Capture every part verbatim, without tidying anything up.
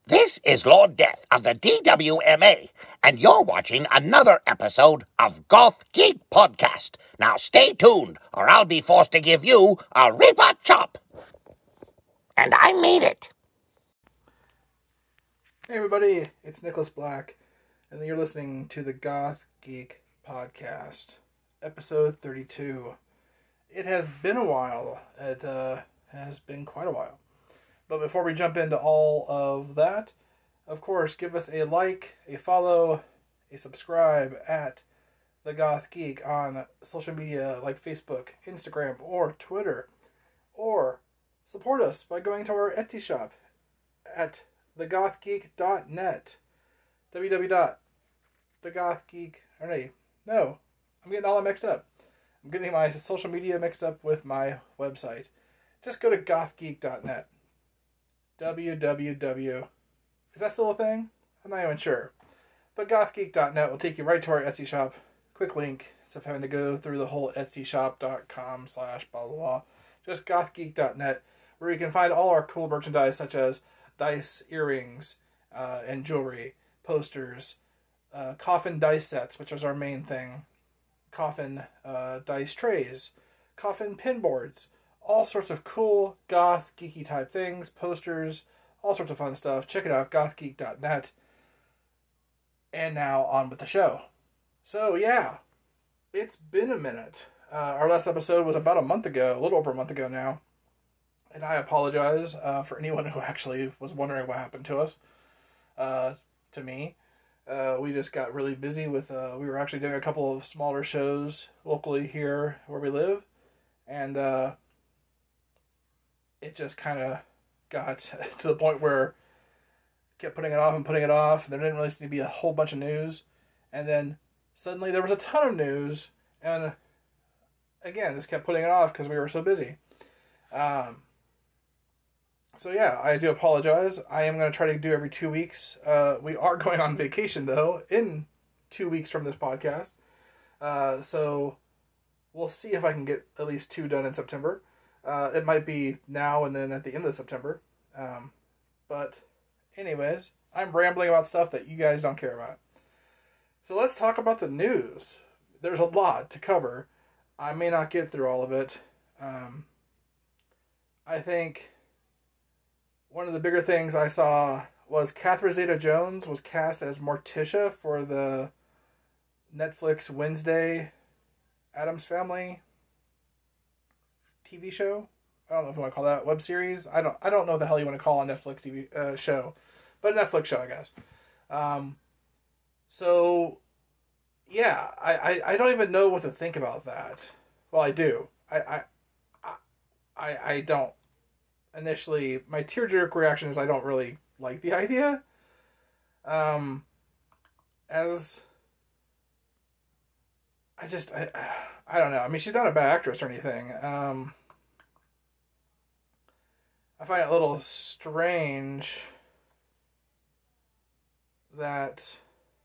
This is Lord Death of the D W M A, and you're watching another episode of Goth Geek Podcast. Now stay tuned, or I'll be forced to give you a Reaper chop. And I made it. Hey everybody, it's Nicholas Black, and you're listening to the Goth Geek Podcast, episode thirty-two. It has been a while. It uh, has been quite a while. But before we jump into all of that, of course, give us a like, a follow, a subscribe at The Goth Geek on social media like Facebook, Instagram, or Twitter. Or support us by going to our Etsy shop at the goth geek dot net. www dot the goth geek or no, no, I'm getting all mixed up. I'm getting my social media mixed up with my website. Just go to goth geek dot net. www. Is that still a thing? I'm not even sure. But goth geek dot net will take you right to our Etsy shop. Quick link. Instead of having to go through the whole etsy shop dot com slash blah blah blah. Just goth geek dot net, where you can find all our cool merchandise such as dice earrings uh, and jewelry, posters, uh, coffin dice sets, which is our main thing, coffin uh, dice trays, coffin pin boards, all sorts of cool goth geeky type things, posters, all sorts of fun stuff. Check it out, goth geek dot net. And now on with the show. So yeah, it's been a minute. Uh, our last episode was about a month ago, a little over a month ago now. And I apologize uh, for anyone who actually was wondering what happened to us, uh, to me. Uh, we just got really busy with, uh, we were actually doing a couple of smaller shows locally here where we live. And uh, it just kind of got to the point where kept putting it off and putting it off. There didn't really seem to be a whole bunch of news. And then suddenly there was a ton of news. And again, just kept putting it off because we were so busy. Um, so yeah, I do apologize. I am going to try to do every two weeks. Uh, we are going on vacation, though, in two weeks from this podcast. Uh, so we'll see if I can get at least two done in September. Uh, it might be now and then at the end of September. Um, but anyways, I'm rambling about stuff that you guys don't care about. So let's talk about the news. There's a lot to cover. I may not get through all of it. Um, I think one of the bigger things I saw was Catherine Zeta-Jones was cast as Morticia for the Netflix Wednesday Addams Family T V show. I don't know if you want to call that web series. I don't. I don't know what the hell you want to call a Netflix T V uh, show, but a Netflix show, I guess. Um, so yeah, I, I, I don't even know what to think about that. Well, I do. I I I, I don't. Initially, my tearjerk reaction is I don't really like the idea. Um, as I just I I don't know. I mean, she's not a bad actress or anything. Um, I find it a little strange that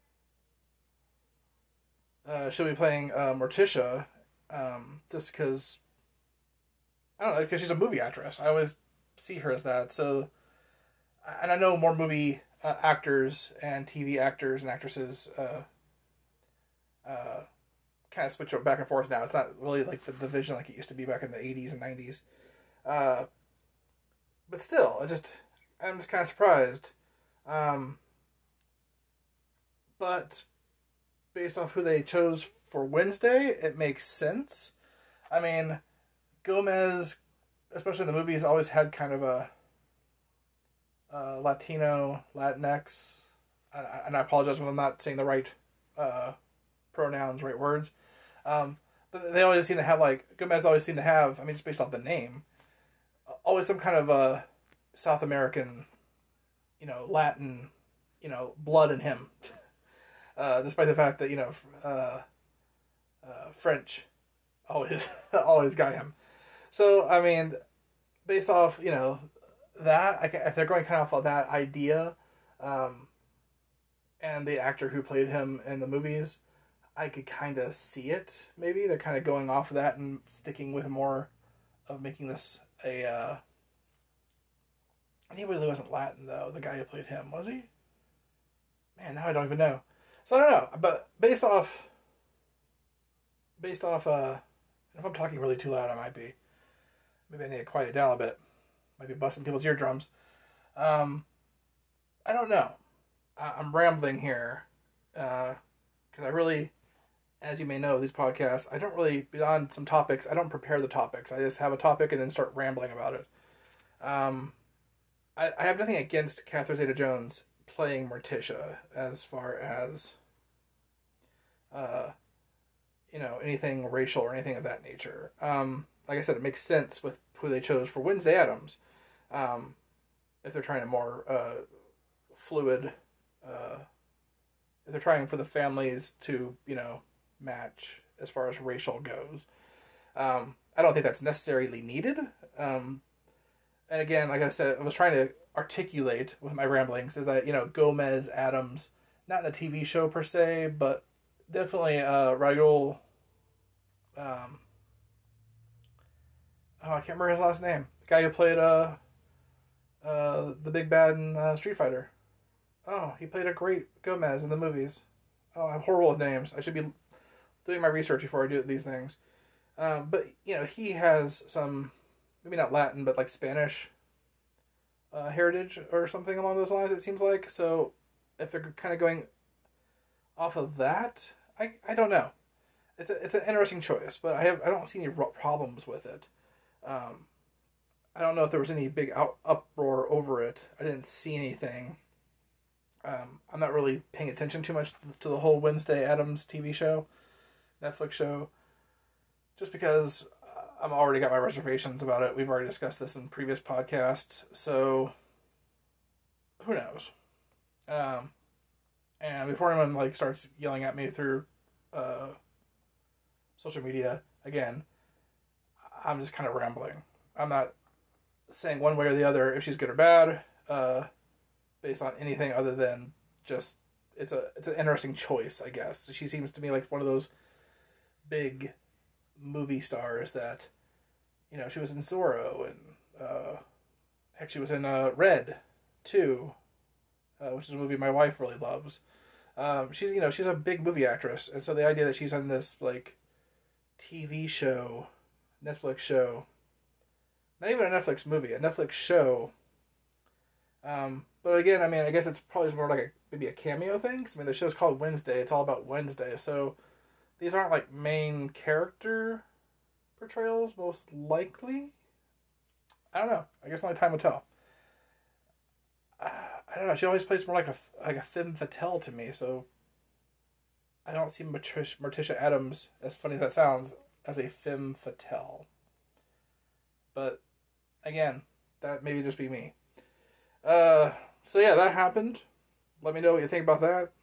uh, she'll be playing uh, Morticia, um, just because, I don't know, because she's a movie actress. I always see her as that. So, and I know more movie uh, actors and T V actors and actresses uh, uh, kind of switch back and forth now. It's not really like the division like it used to be back in the eighties and nineties. Uh, but still, I just, I'm just kind of surprised. Um, but based off who they chose for Wednesday, it makes sense. I mean, Gomez, especially in the movies, always had kind of a uh, Latino, Latinx, and I apologize if I'm not saying the right uh, pronouns, right words. Um, but they always seem to have, like, Gomez always seemed to have, I mean, just based off the name, always some kind of a South American, you know, Latin, you know, blood in him. Uh, despite the fact that, you know, uh, uh, French always, always got him. So, I mean, based off, you know, that, I can, if they're going kind of off that idea, um, and the actor who played him in the movies, I could kind of see it, maybe. They're kind of going off of that and sticking with more of making this a, uh, And he really wasn't Latin, though, the guy who played him, was he? Man, now I don't even know. So I don't know, but based off, based off, uh, if I'm talking really too loud, I might be. Maybe I need to quiet it down a bit. Might be busting people's eardrums. Um, I don't know. I- I'm rambling here, because uh, I really, as you may know, these podcasts, I don't really, beyond some topics, I don't prepare the topics. I just have a topic and then start rambling about it. Um, I, I have nothing against Catherine Zeta-Jones playing Morticia as far as, uh, you know, anything racial or anything of that nature. Um, like I said, it makes sense with who they chose for Wednesday Addams. Um, if they're trying a more uh, fluid, uh, if they're trying for the families to, you know, match as far as racial goes. Um, I don't think that's necessarily needed. Um, and again, like I said, I was trying to articulate with my ramblings is that, you know, Gomez Addams, not in the T V show per se, but definitely uh, Raul. Um, oh, I can't remember his last name. The guy who played uh, uh, the big bad in uh, Street Fighter. Oh, he played a great Gomez in the movies. Oh, I'm horrible with names. I should be doing my research before I do these things. Um, but, you know, he has some, maybe not Latin, but like Spanish uh, heritage or something along those lines, it seems like. So if they're kind of going off of that, I, I don't know. It's a, it's an interesting choice, but I have I don't see any problems with it. Um, I don't know if there was any big out, uproar over it. I didn't see anything. Um, I'm not really paying attention too much to the whole Wednesday Addams T V show, Netflix show, just because I'm already got my reservations about it. We've already discussed this in previous podcasts, so who knows? Um, and before anyone like starts yelling at me through uh, social media again, I'm just kind of rambling. I'm not saying one way or the other if she's good or bad. Uh, based on anything other than just it's a it's an interesting choice, I guess. She seems to me like one of those big movie stars that, you know, she was in Zorro and uh, heck, she was in uh, Red too, uh, which is a movie my wife really loves. Um, she's you know she's a big movie actress, and so the idea that she's on this like T V show, Netflix show, not even a Netflix movie, a Netflix show. Um, but again, I mean, I guess it's probably more like a, maybe a cameo thing. 'Cause, I mean, the show's called Wednesday. It's all about Wednesday. So these aren't like main character portrayals, most likely. I don't know. I guess only time will tell. Uh, I don't know. She always plays more like a like a femme fatale to me. So I don't see Morticia, Morticia Addams, as funny as that sounds, as a femme fatale. But again, that maybe just be me. Uh, so yeah, that happened. Let me know what you think about that.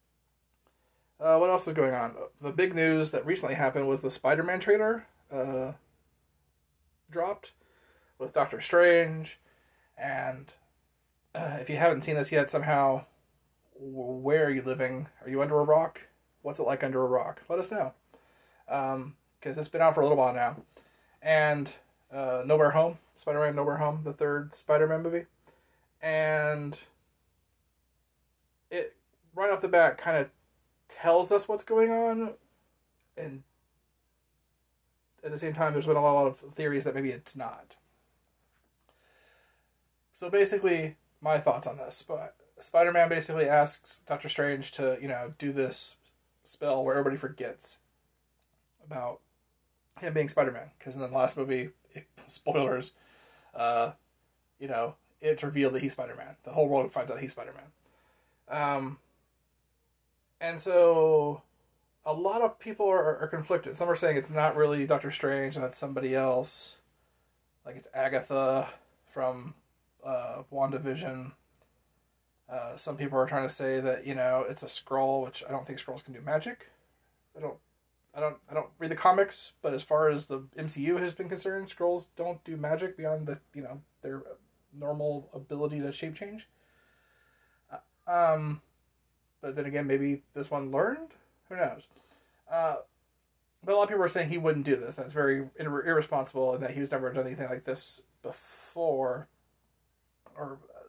Uh, what else is going on? The big news that recently happened was the Spider-Man trailer uh, dropped with Doctor Strange. And uh, if you haven't seen this yet, somehow, where are you living? Are you under a rock? What's it like under a rock? Let us know. Um, because it's been out for a little while now. And uh, Nowhere Home, Spider-Man Nowhere Home, the third Spider-Man movie. And it, right off the bat, kind of tells us what's going on. And at the same time, there's been a lot of theories that maybe it's not. So basically, my thoughts on this. But Spider-Man basically asks Doctor Strange to, you know, do this spell where everybody forgets about him being Spider-Man. Because in the last movie, spoilers, uh, you know, it's revealed that he's Spider-Man. The whole world finds out he's Spider-Man. Um, and so a lot of people are, are conflicted. Some are saying it's not really Doctor Strange and that's somebody else. Like it's Agatha from uh, WandaVision. Uh, some people are trying to say that, you know, it's a Skrull, which I don't think Skrulls can do magic. I don't, I don't, I don't read the comics, but as far as the M C U has been concerned, Skrulls don't do magic beyond the, you know, their normal ability to shape change. Uh, um, but then again, maybe this one learned. Who knows? Uh, but a lot of people are saying he wouldn't do this. That's very ir- irresponsible, and that he's never done anything like this before, or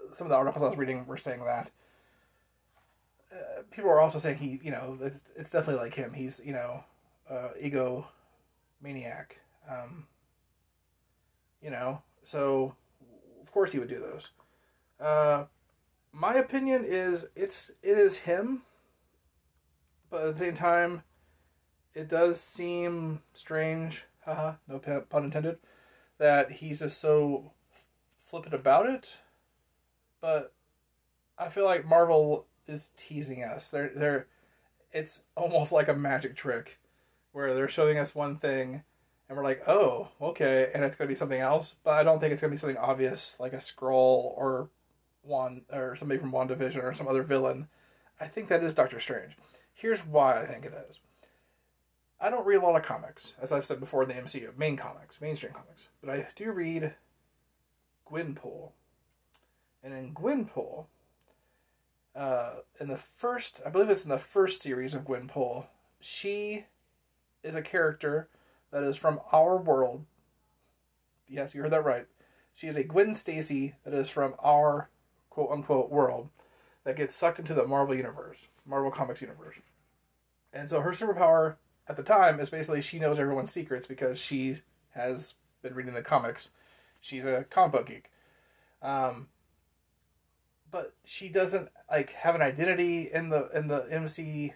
some of the articles I was reading were saying that. Uh, people are also saying he, you know, it's, it's definitely like him. He's, you know, uh, ego maniac. Um, you know, so of course he would do those. Uh, my opinion is it's it is him, but at the same time, it does seem strange. Haha, no pun intended. That he's just so flippant about it, but I feel like Marvel is teasing us. They're they're it's almost like a magic trick where they're showing us one thing and we're like, oh, okay, and it's gonna be something else, but I don't think it's gonna be something obvious like a Skrull or one or somebody from WandaVision or some other villain. I think that is Doctor Strange. Here's why I think it is. I don't read a lot of comics, as I've said before in the M C U, main comics, mainstream comics, but I do read Gwenpool. And in Gwenpool, uh, in the first, I believe it's in the first series of Gwenpool, she is a character that is from our world. Yes, you heard that right. She is a Gwen Stacy that is from our quote-unquote world that gets sucked into the Marvel universe, Marvel Comics universe. And so her superpower at the time is basically she knows everyone's secrets because she has been reading the comics. She's a comic book geek. Um, but she doesn't like have an identity in the in the M C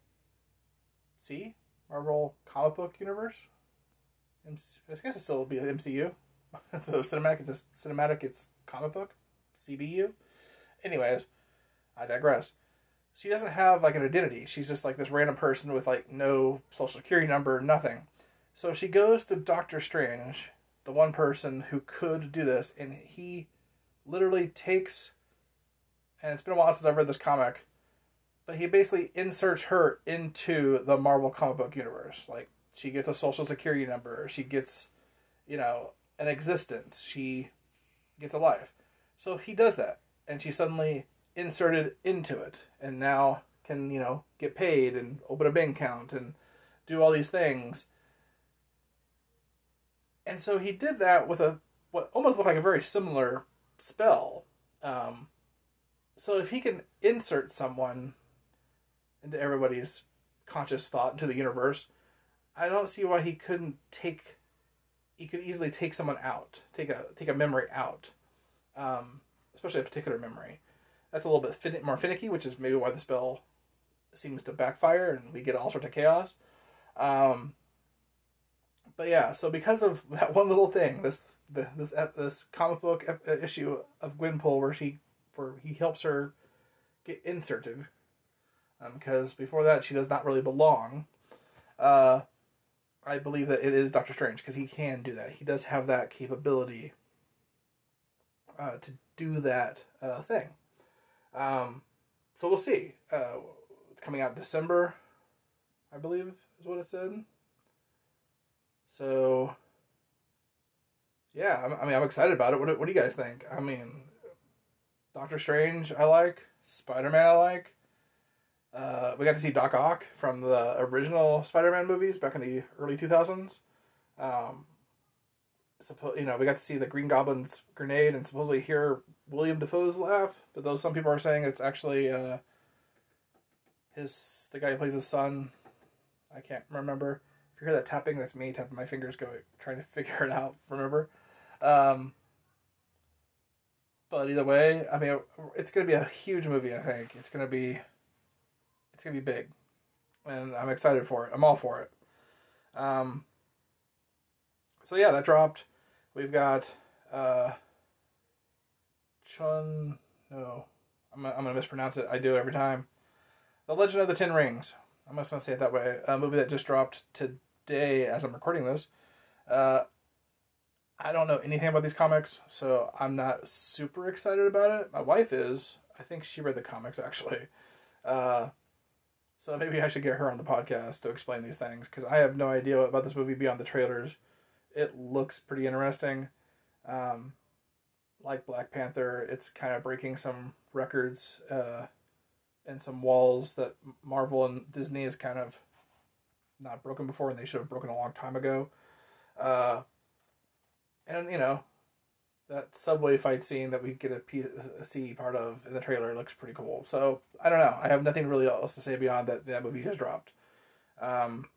C Marvel comic book universe. I guess it still would be the M C U. So cinematic, it's just cinematic. It's comic book, C B U. Anyways, I digress. She doesn't have like an identity. She's just like this random person with like no social security number, nothing. So she goes to Doctor Strange, the one person who could do this, and he literally takes, and it's been a while since I've read this comic, but he basically inserts her into the Marvel comic book universe. Like, she gets a social security number, she gets, you know, an existence, she gets a life. So he does that, and she suddenly inserted into it, and now can, you know, get paid and open a bank account and do all these things. And so he did that with a what almost looked like a very similar spell. Um, so if he can insert someone into everybody's conscious thought into the universe, I don't see why he couldn't take. He could easily take someone out, take a take a memory out, um, especially a particular memory. That's a little bit fin- more finicky, which is maybe why the spell seems to backfire and we get all sorts of chaos. Um, but yeah, so because of that one little thing, this the, this this comic book issue of Gwenpool, where she where he helps her get inserted, um, because before that she does not really belong. Uh, I believe that it is Doctor Strange because he can do that. He does have that capability uh, to do that uh, thing. Um, so we'll see. Uh, it's coming out in December, I believe is what it said. So, yeah, I mean, I'm excited about it. What, what do you guys think? I mean, Doctor Strange, I like. Spider-Man, I like. Uh, we got to see Doc Ock from the original Spider-Man movies back in the early two thousands. Um, suppo- you know, we got to see the Green Goblin's grenade and supposedly hear William Dafoe's laugh, but though some people are saying it's actually uh, his the guy who plays his son. I can't remember. If you hear that tapping, that's me tapping my fingers, going trying to figure it out. Remember, um, but either way, I mean, it's going to be a huge movie. I think it's going to be it's going to be big, and I'm excited for it. I'm all for it. Um, so yeah, that dropped. We've got. Uh, Chun, no, I'm, I'm going to mispronounce it. I do it every time. The Legend of the Ten Rings. I'm just going to say it that way. A movie that just dropped today as I'm recording this. Uh, I don't know anything about these comics, so I'm not super excited about it. My wife is. I think she read the comics, actually. Uh, so maybe I should get her on the podcast to explain these things, because I have no idea about this movie beyond the trailers. It looks pretty interesting. Um... Like Black Panther, it's kind of breaking some records uh, and some walls that Marvel and Disney has kind of not broken before, and they should have broken a long time ago. Uh, and, you know, that subway fight scene that we get a, P- a see part of in the trailer looks pretty cool. So I don't know. I have nothing really else to say beyond that. That movie has dropped. Um,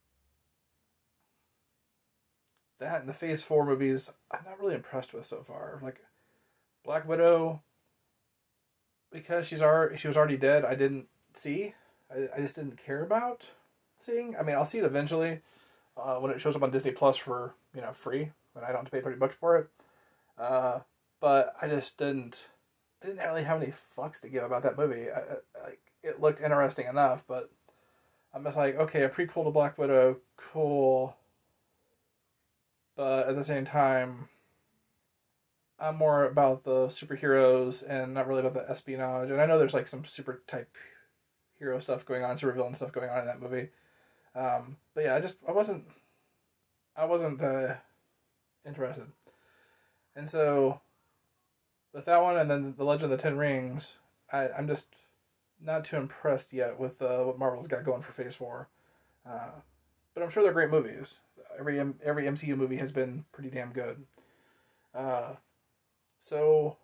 that and the Phase Four movies, I'm not really impressed with so far. Like Black Widow, because she's already she was already dead. I didn't see. I, I just didn't care about seeing. I mean, I'll see it eventually uh, when it shows up on Disney Plus for you know free when I don't have to pay thirty bucks for it. Uh, but I just didn't. I didn't really have any fucks to give about that movie. I, I, like it looked interesting enough, but I'm just like, okay, a prequel to Black Widow, cool. But at the same time, I'm more about the superheroes and not really about the espionage. And I know there's like some super type hero stuff going on, super villain stuff going on in that movie. Um, but yeah, I just I wasn't I wasn't uh, interested. And so with that one, and then the Legend of the Ten Rings, I, I'm just not too impressed yet with uh, what Marvel's got going for Phase Four. Uh, but I'm sure they're great movies. Every every M C U movie has been pretty damn good. Uh, so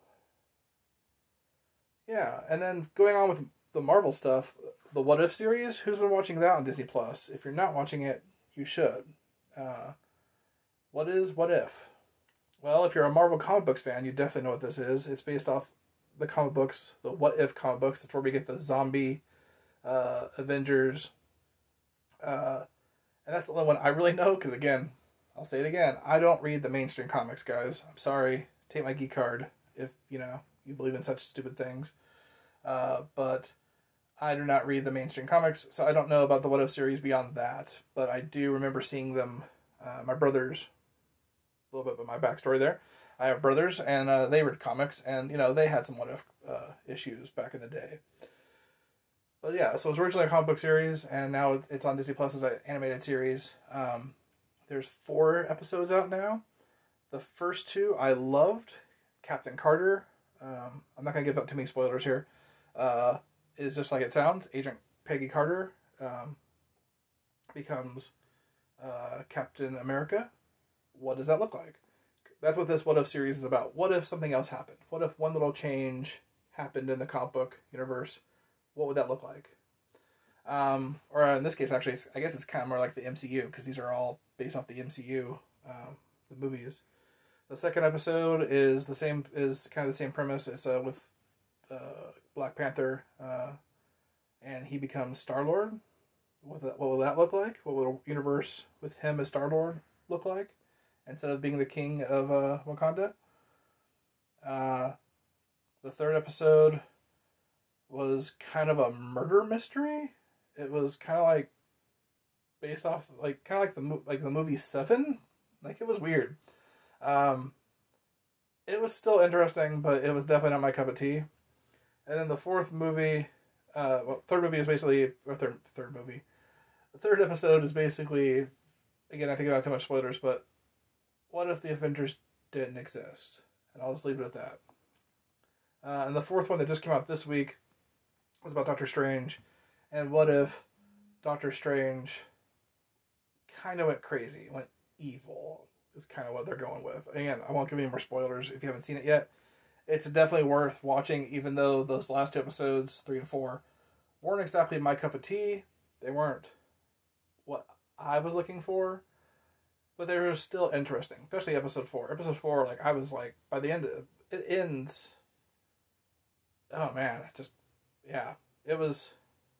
yeah, and then going on with the Marvel stuff, the What If series. Who's been watching that on Disney Plus? If you're not watching it, you should. Uh, what is What If? Well, if you're a Marvel comic books fan, you definitely know what this is. It's based off the comic books, the What If comic books. That's where we get the zombie uh, Avengers. Uh, and that's the only one I really know, because again, I'll say it again, I don't read the mainstream comics, guys. I'm sorry. Take my geek card if, you know, you believe in such stupid things. Uh, but I do not read the mainstream comics, so I don't know about the What If series beyond that. But I do remember seeing them, uh, my brothers, a little bit about my backstory there. I have brothers, and uh, they read comics, and, you know, they had some What If uh, issues back in the day. But yeah, so it was originally a comic book series, and now it's on Disney Plus as an animated series. Um, there's four episodes out now. The first two I loved. Captain Carter, um, I'm not going to give up too many spoilers here, uh, is just like it sounds. Agent Peggy Carter um, becomes uh, Captain America. What does that look like? That's what this What If series is about. What if something else happened? What if one little change happened in the comic book universe? What would that look like? Um, or in this case, actually, it's, I guess it's kind of more like the M C U, because these are all based off the M C U, um, the movies. The second episode is the same, is kind of the same premise. It's uh, with uh, Black Panther, uh, and he becomes Star-Lord. What, what will that look like? What will a universe with him as Star-Lord look like, instead of being the king of uh, Wakanda? Uh, the third episode was kind of a murder mystery. It was kind of like based off, like kind of like the like the movie Seven. Like, it was weird. Um, it was still interesting, but it was definitely not my cup of tea. And then the fourth movie, uh, well, third movie is basically, or third third movie, the third episode is basically, again, not to give out too much spoilers, but what if the Avengers didn't exist? And I'll just leave it at that. Uh, and the fourth one that just came out this week was about Doctor Strange, and what if Doctor Strange kind of went crazy, went evil, is kind of what they're going with. Again, I won't give any more spoilers if you haven't seen it yet. It's definitely worth watching, even though those last two episodes, three and four, weren't exactly my cup of tea. They weren't what I was looking for, but they were still interesting, especially episode four. Episode four, like, I was like, by the end of it, it ends, oh man, just, yeah, it was,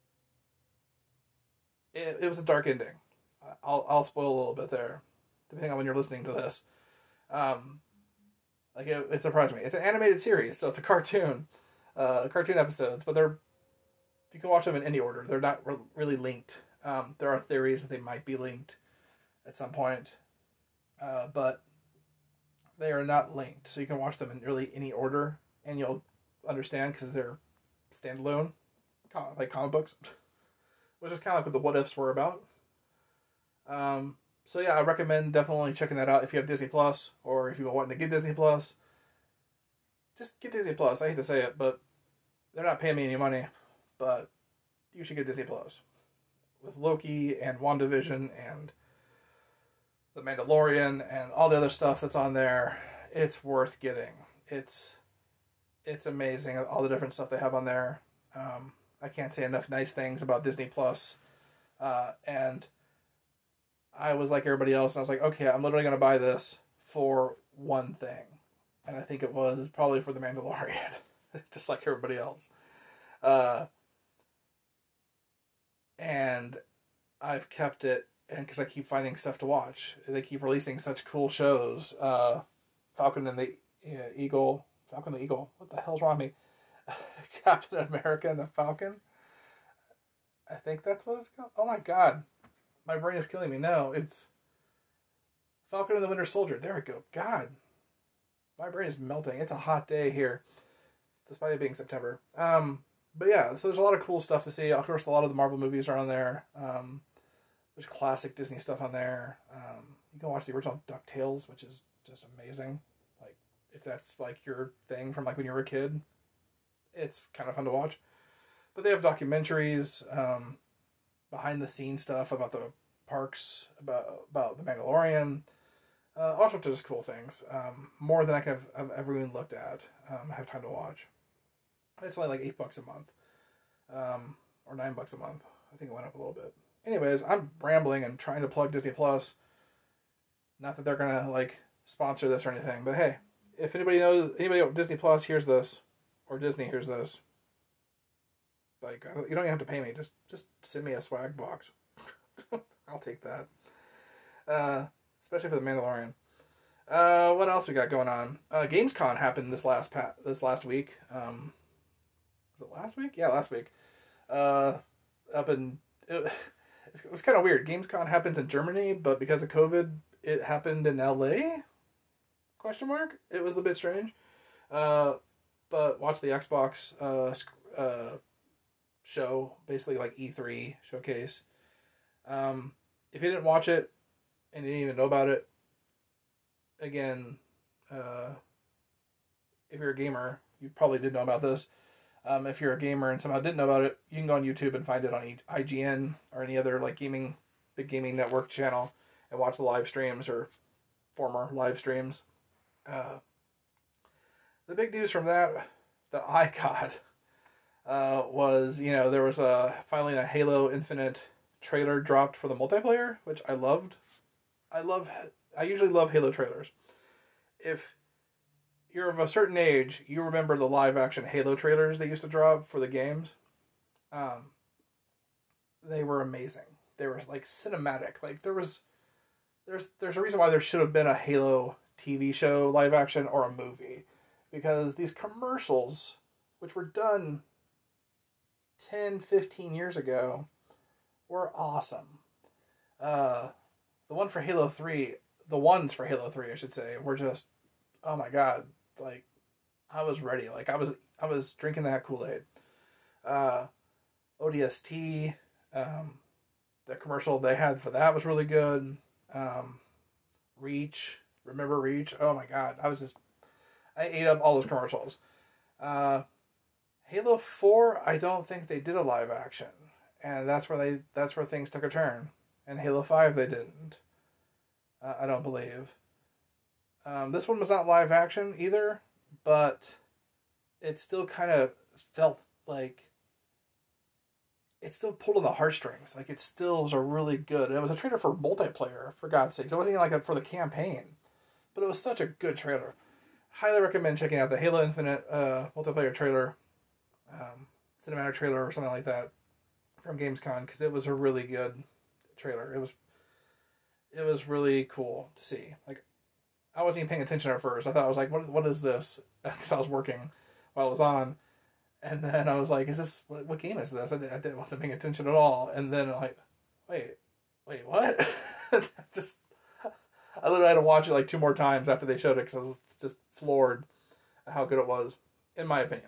it, it was a dark ending. I'll I'll spoil a little bit there, depending on when you're listening to this. Um, like, it, it surprised me. It's an animated series, so it's a cartoon, uh, cartoon episodes, but they're, you can watch them in any order. They're not re- really linked. Um, there are theories that they might be linked at some point, uh, but they are not linked. So you can watch them in really any order, and you'll understand, because they're standalone, like comic books, which is kind of like what the What Ifs were about. Um, so yeah, I recommend definitely checking that out if you have Disney Plus, or if you're wanting to get Disney Plus. Just get Disney Plus. I hate to say it, but they're not paying me any money. But you should get Disney Plus. With Loki and WandaVision and The Mandalorian and all the other stuff that's on there, it's worth getting. It's it's amazing all the different stuff they have on there. Um, I can't say enough nice things about Disney Plus. Uh, and I was like everybody else, and I was like, okay, I'm literally going to buy this for one thing. And I think it was probably for The Mandalorian, just like everybody else. Uh, and I've kept it, and because I keep finding stuff to watch. They keep releasing such cool shows. Uh, Falcon and the uh, Eagle. Falcon and the Eagle. What the hell's wrong with me? Captain America and the Falcon. I think that's what it's called. Oh my god. My brain is killing me. No, it's Falcon and the Winter Soldier. There we go. God. My brain is melting. It's a hot day here, despite it being September. Um, but yeah, so there's a lot of cool stuff to see. Of course, a lot of the Marvel movies are on there. Um, there's classic Disney stuff on there. Um, you can watch the original DuckTales, which is just amazing. Like, if that's like your thing from like when you were a kid, it's kind of fun to watch. But they have documentaries, um, behind the scenes stuff about the parks, about about the Mandalorian, uh, all sorts of just cool things. Um, more than I could have, have ever even looked at. Um, have time to watch. It's only like eight bucks a month, um, or nine bucks a month. I think it went up a little bit. Anyways, I'm rambling and trying to plug Disney Plus. Not that they're gonna like sponsor this or anything, but hey, if anybody knows anybody at Disney Plus hears this, or Disney hears this. Like, you don't even have to pay me. Just just send me a swag box. I'll take that. Uh, especially for the Mandalorian. Uh, what else we got going on? Uh, Gamescom happened this last pa- this last week. Um, was it last week? Yeah, last week. Uh, up in it, it was kind of weird. Gamescom happens in Germany, but because of COVID, it happened in L A? Question mark. It was a bit strange. Uh, but watch the Xbox. Uh, uh. show, basically like E three showcase. Um, if you didn't watch it and you didn't even know about it, again, uh, if you're a gamer, you probably did know about this. Um, if you're a gamer and somehow didn't know about it, you can go on YouTube and find it on I G N or any other like gaming, big gaming network channel and watch the live streams or former live streams. Uh, the big news from that that I got Uh, was, you know, there was a finally a Halo Infinite trailer dropped for the multiplayer, which I loved. I love, I usually love Halo trailers. If you're of a certain age, you remember the live action Halo trailers they used to drop for the games. Um, they were amazing. They were like cinematic. Like there was, there's there's a reason why there should have been a Halo T V show live action or a movie, because these commercials, which were done ten, fifteen years ago, were awesome. Uh, the one for Halo three, the ones for Halo three, I should say, were just, oh my god, like, I was ready. Like, I was, I was drinking that Kool-Aid. Uh, O D S T, um, the commercial they had for that was really good. Um, Reach, remember Reach? Oh my god, I was just, I ate up all those commercials. Uh, Halo four, I don't think they did a live action, and that's where they that's where things took a turn. And Halo five, they didn't. Uh, I don't believe. Um, this one was not live action either, but it still kind of felt like it still pulled on the heartstrings. Like, it still was a really good. And it was a trailer for multiplayer, for God's sakes. It wasn't even like a, for the campaign, but it was such a good trailer. Highly recommend checking out the Halo Infinite uh, multiplayer trailer. Um, cinematic trailer or something like that from Gamescom, because it was a really good trailer. It was it was really cool to see. Like, I wasn't even paying attention at first. I thought I was like, what what is this? Because I was working while it was on, and then I was like, is this what, what game is this? I, did, I didn't, wasn't paying attention at all. And then I'm like, wait, wait, what? Just I literally had to watch it like two more times after they showed it, because I was just floored at how good it was, in my opinion.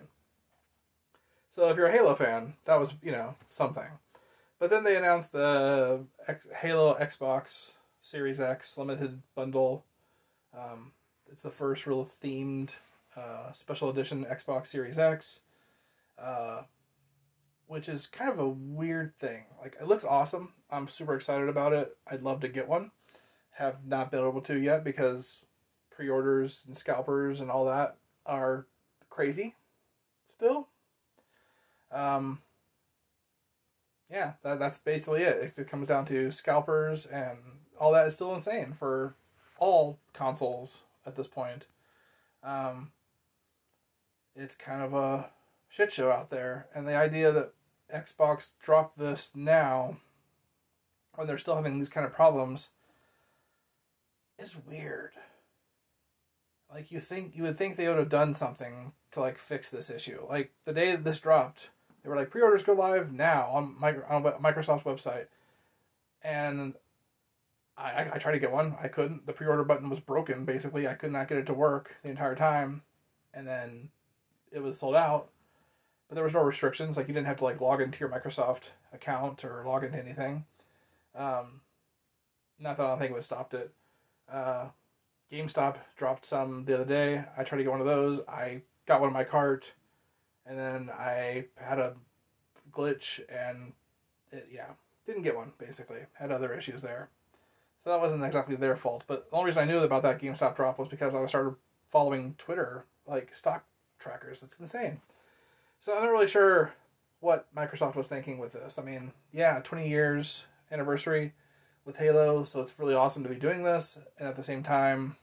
So if you're a Halo fan, that was, you know, something. But then they announced the X- Halo Xbox Series X limited bundle. Um, it's the first real themed uh, special edition Xbox Series X, uh, which is kind of a weird thing. Like, it looks awesome. I'm super excited about it. I'd love to get one. Have not been able to yet because pre-orders and scalpers and all that are crazy still. Um, yeah, that, that's basically it. it. It comes down to scalpers, and all that is still insane for all consoles at this point. Um, it's kind of a shit show out there, and the idea that Xbox dropped this now when they're still having these kind of problems is weird. Like, you think you would think they would have done something to like fix this issue. Like, the day that this dropped, they were like, pre-orders go live now on, my, on Microsoft's website, and I, I, I tried to get one. I couldn't. The pre-order button was broken. Basically, I could not get it to work the entire time, and then it was sold out. But there was no restrictions. Like, you didn't have to like log into your Microsoft account or log into anything. Um, not that I don't think it would have stopped it. Uh, GameStop dropped some the other day. I tried to get one of those. I got one in my cart, and then I had a glitch, and it, yeah, didn't get one, basically. Had other issues there. So that wasn't exactly their fault. But the only reason I knew about that GameStop drop was because I started following Twitter, like, stock trackers. It's insane. So I'm not really sure what Microsoft was thinking with this. I mean, yeah, twenty years anniversary with Halo, so it's really awesome to be doing this, and at the same time,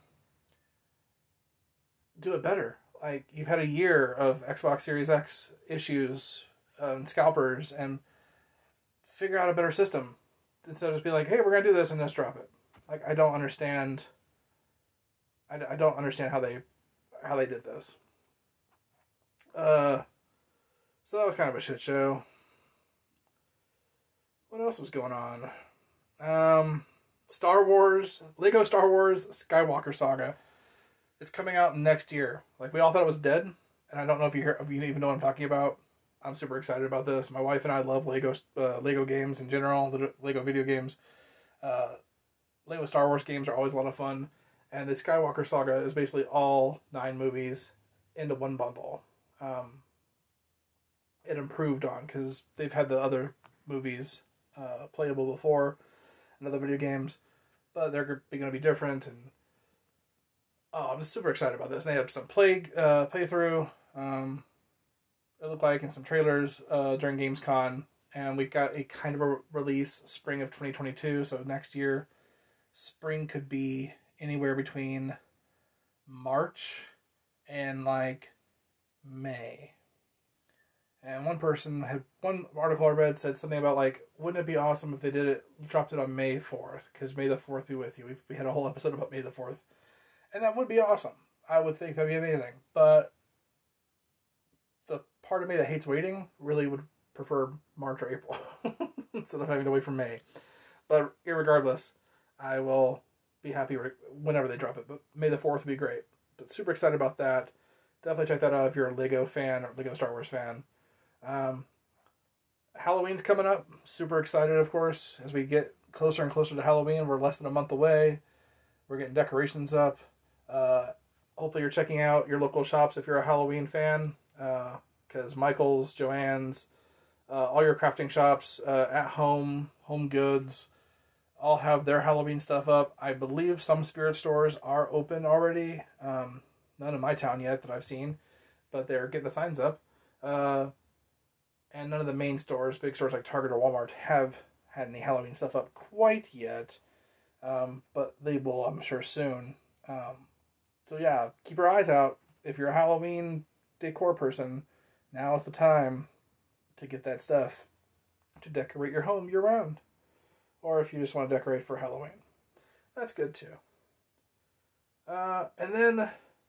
do it better. Like, you've had a year of Xbox Series X issues uh, and scalpers, and figure out a better system instead of just be like, hey, we're gonna do this and just drop it. Like, I don't understand. I, I don't understand how they how they did this. Uh, so that was kind of a shit show. What else was going on? Um, Star Wars, Lego Star Wars Skywalker Saga. It's coming out next year. Like, we all thought it was dead, and I don't know if you hear, if you even know what I'm talking about. I'm super excited about this. My wife and I love Lego uh, Lego games in general, the Lego video games. Uh, Lego Star Wars games are always a lot of fun, and the Skywalker Saga is basically all nine movies into one bundle. Um, it improved on, because they've had the other movies uh, playable before, and other video games, but they're going to be different, and oh, I'm just super excited about this. And they have some play uh, playthrough, um, it looked like, in some trailers uh, during Gamescom, and we got a kind of a release spring of twenty twenty-two, so next year. Spring could be anywhere between March and like May. And one person had, one article I read said something about like, wouldn't it be awesome if they did it, dropped it on May fourth? Because May the fourth be with you. We've, we had a whole episode about May the fourth. And that would be awesome. I would think that'd be amazing. But the part of me that hates waiting really would prefer March or April instead of having to wait for May. But irregardless, I will be happy whenever they drop it. But May the fourth would be great. But super excited about that. Definitely check that out if you're a Lego fan or Lego Star Wars fan. Um, Halloween's coming up. Super excited, of course. As we get closer and closer to Halloween, we're less than a month away. We're getting decorations up. Uh, hopefully you're checking out your local shops if you're a Halloween fan. Because uh, Michael's, Joann's, uh, all your crafting shops, uh, At Home, Home Goods, all have their Halloween stuff up. I believe some spirit stores are open already. Um, none in my town yet that I've seen. But they're getting the signs up. Uh... And none of the main stores, big stores like Target or Walmart, have had any Halloween stuff up quite yet. Um, but they will, I'm sure, soon. Um, so yeah, keep your eyes out. If you're a Halloween decor person, now is the time to get that stuff to decorate your home year-round. Or if you just want to decorate for Halloween. That's good, too. Uh, and then,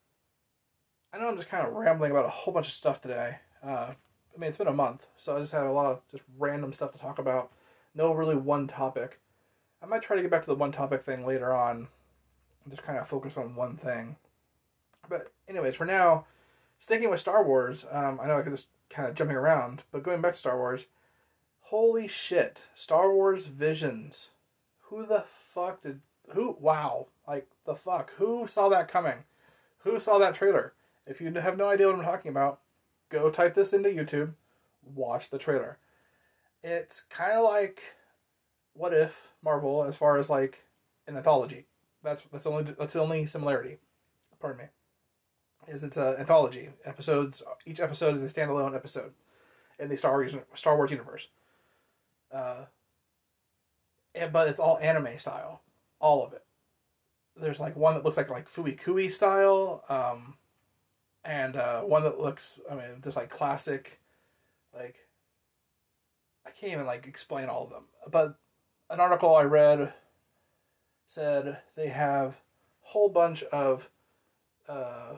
I know I'm just kind of rambling about a whole bunch of stuff today. Uh... I mean, it's been a month, so I just have a lot of just random stuff to talk about. No really one topic. I might try to get back to the one topic thing later on. And just kind of focus on one thing. But anyways, for now, sticking with Star Wars, um, I know I could just kind of jumping around, but going back to Star Wars, holy shit, Star Wars Visions. Who the fuck did, who, wow, like, the fuck, who saw that coming? Who saw that trailer? If you have no idea what I'm talking about, go type this into YouTube, watch the trailer. It's kind of like What If Marvel, as far as like an anthology. That's that's only that's the only similarity. pardon me, is it's an anthology. Episodes, each episode is a standalone episode in the Star Wars Star Wars universe. Uh, and, but it's all anime style, all of it. There's like one that looks like like Fooey Cooey style, um, and uh, one that looks, I mean, just like classic, like I can't even like explain all of them. But an article I read said they have a whole bunch of uh,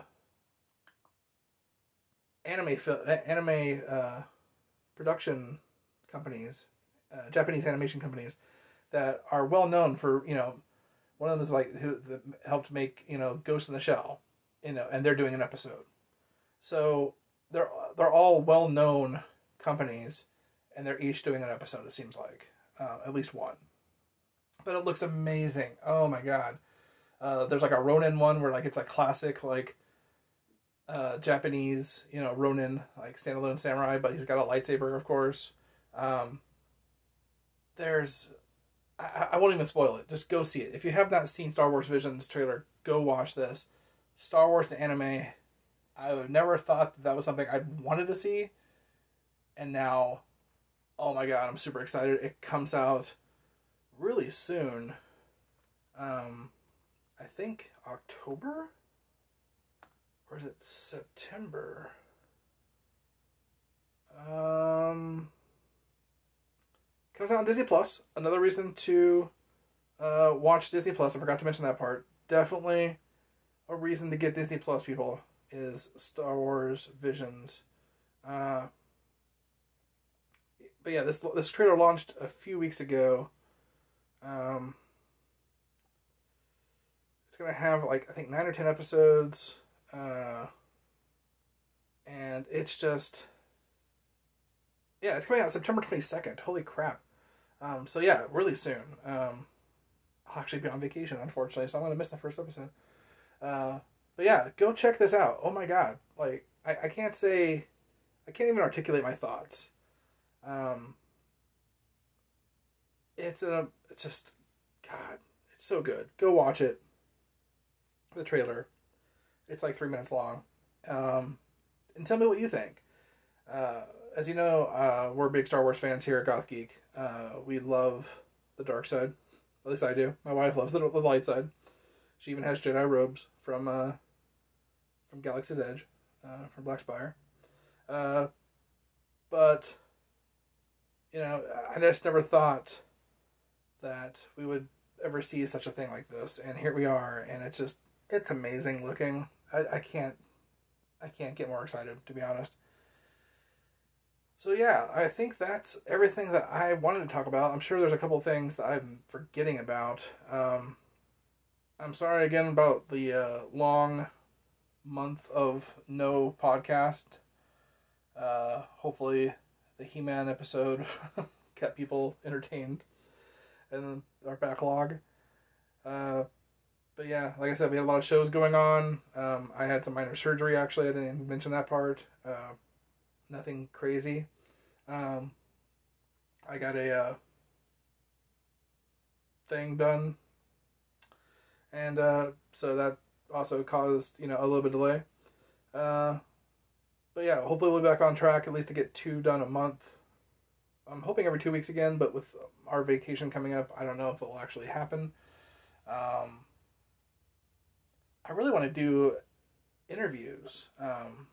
anime anime uh, production companies, uh, Japanese animation companies that are well known for, you know, one of them is like who helped make, you know, Ghost in the Shell, you know, and they're doing an episode. So they're they're all well known companies, and they're each doing an episode. It seems like uh, at least one. But it looks amazing. Oh my god! Uh, there's like a Ronin one where like it's a classic like uh, Japanese, you know, Ronin like standalone samurai, but he's got a lightsaber, of course. Um, there's I, I won't even spoil it. Just go see it. If you have not seen Star Wars Visions trailer, go watch this. Star Wars and anime. I would never thought that, that was something I wanted to see, and now, oh my god, I'm super excited. It comes out really soon. Um, I think October? Or is it September? Um, comes out on Disney Plus. Another reason to uh, watch Disney Plus. I forgot to mention that part. Definitely a reason to get Disney Plus, people, is Star Wars Visions. Uh, but yeah, this this trailer launched a few weeks ago. Um, it's gonna have like I think nine or ten episodes, uh, and it's just yeah, it's coming out September twenty second. Holy crap! Um, so yeah, really soon. Um, I'll actually be on vacation, unfortunately, so I'm gonna miss the first episode. Uh, but yeah, go check this out. Oh my god, like I, I can't say, I can't even articulate my thoughts. Um, it's a, it's just, God, it's so good. Go watch it. The trailer. It's like three minutes long. Um, and tell me what you think. Uh, as you know, uh, we're big Star Wars fans here at Goth Geek. Uh, we love the dark side. At least I do. My wife loves the, the light side. She even has Jedi robes from uh, from Galaxy's Edge, uh, from Black Spire. Uh, but, you know, I just never thought that we would ever see such a thing like this, and here we are, and it's just, it's amazing looking. I, I can't, I can't get more excited, to be honest. So yeah, I think that's everything that I wanted to talk about. I'm sure there's a couple of things that I'm forgetting about. Um, I'm sorry again about the uh, long month of no podcast. Uh, hopefully the He-Man episode kept people entertained in our backlog. Uh, but yeah, like I said, we had a lot of shows going on. Um, I had some minor surgery, actually. I didn't mention that part. Uh, nothing crazy. Um, I got a uh, thing done. And uh, so that also caused, you know, a little bit of delay. Uh, but yeah, hopefully we'll be back on track, at least to get two done a month. I'm hoping every two weeks again, but with our vacation coming up, I don't know if it will actually happen. Um, I really want to do interviews. Um,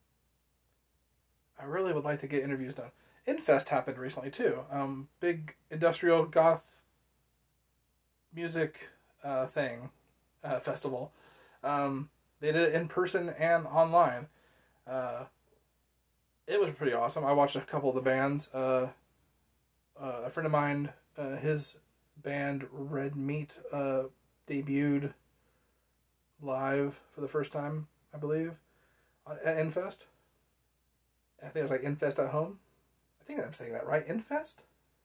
I really would like to get interviews done. Infest happened recently too. Um, big industrial goth music uh, thing, uh, festival. Um, they did it in person and online. Uh, it was pretty awesome. I watched a couple of the bands. Uh, uh, a friend of mine, uh, his band Red Meat uh, debuted live for the first time, I believe, at Infest. I think it was like Infest at Home. I think I'm saying that right. Infest?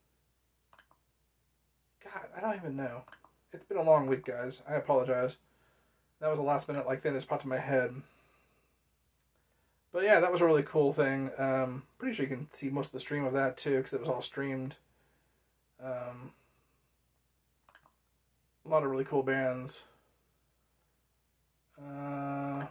God, I don't even know. It's been a long week, guys. I apologize. That was a last minute like thing that popped in my head. But yeah, that was a really cool thing. Um, pretty sure you can see most of the stream of that too, because it was all streamed. Um, a lot of really cool bands. Uh,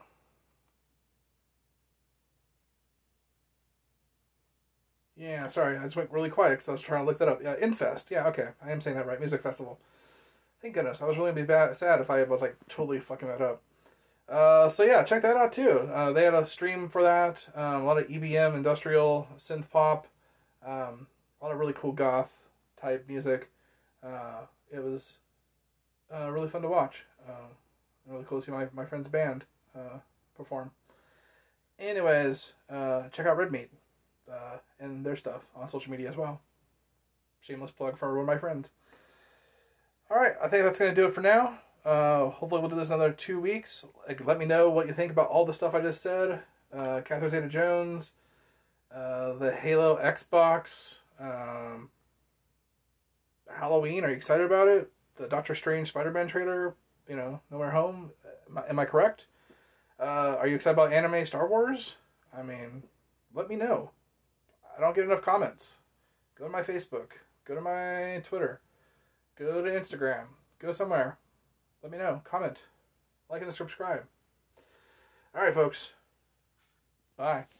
yeah, sorry, I just went really quiet because I was trying to look that up. Yeah, Infest. Yeah, okay, I am saying that right. Music festival. Thank goodness. I was really be bad, sad if I was like totally fucking that up. Uh, so yeah, check that out too. Uh, they had a stream for that. Um, a lot of E B M, industrial, synth pop, um, a lot of really cool goth type music. Uh, it was uh, really fun to watch. Uh, really cool to see my, my friend's band uh, perform. Anyways, uh, check out Red Meat uh, and their stuff on social media as well. Shameless plug for one of my friends. Alright, I think that's going to do it for now. Uh, hopefully we'll do this another two weeks. Like, let me know what you think about all the stuff I just said. Uh, Catherine Zeta-Jones, uh, the Halo Xbox, um, Halloween. Are you excited about it? The Doctor Strange Spider-Man trailer, you know, No Way Home. Am I, am I correct? Uh, are you excited about anime Star Wars? I mean, let me know. I don't get enough comments. Go to my Facebook. Go to my Twitter. Go to Instagram. Go somewhere. Let me know. Comment. Like and subscribe. Alright, folks. Bye.